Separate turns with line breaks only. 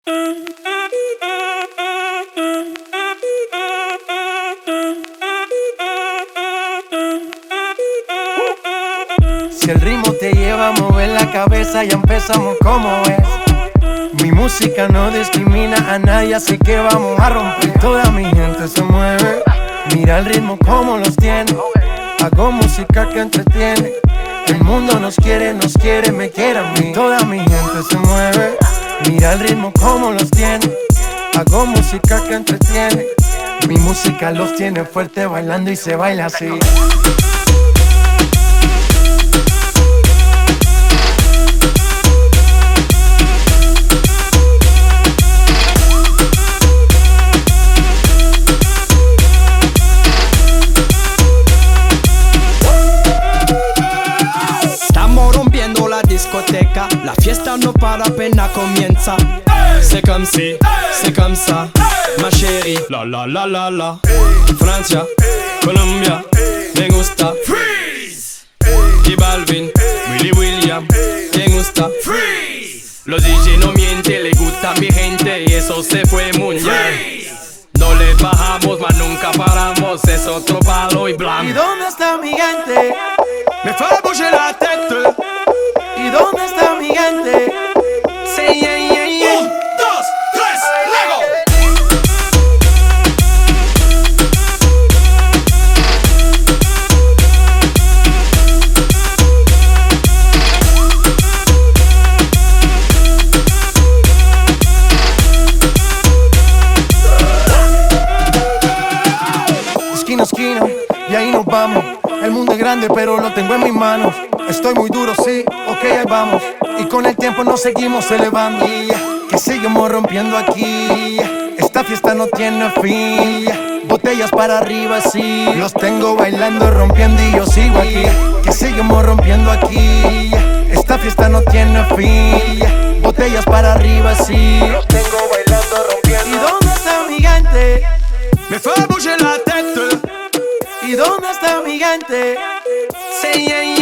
Si el ritmo te lleva a mover la cabeza, ya empezamos como es. Mi música no discrimina a nadie, así que vamos a romper. Toda mi gente se mueve, mira el ritmo como los tiene. Hago música que entretiene. El mundo nos quiere, me quiere a mí. Toda mi gente se mueve, mira el ritmo como los tiene. Hago música que entretiene. Mi música los tiene fuerte bailando y se baila así.
La fiesta no para, apenas comienza. C'est comme si, c'est comme ça, ma chérie. La la la la la. Francia, Colombia, me gusta. Freeze. Y Balvin, Willy William, me gusta. Freeze. Los DJ no mienten, le gusta a mi gente y eso se fue muy bien. No le bajamos, mas nunca paramos, es otro palo y blanco.
¿Y dónde está mi gente?
Me fue a bouger la tête.
¿Y dónde está mi gente?
Sí, yeah, yeah, yeah. 1, 2, 3, luego.
Esquina a esquina, y ahí nos vamos. El mundo es grande, pero lo tengo en mis manos. Estoy muy duro, sí, ok, ahí vamos. Y con el tiempo nos seguimos elevando. Que seguimos rompiendo aquí. Esta fiesta no tiene fin. Botellas para arriba, sí. Los tengo bailando, rompiendo y yo sigo aquí. Que seguimos rompiendo aquí. Esta fiesta no tiene fin. Botellas para arriba, sí. Los tengo bailando, rompiendo. ¿Y dónde está mi gente?
Me fue a bouger la tête.
¿Y dónde está mi gente?
Sí, yeah, yeah.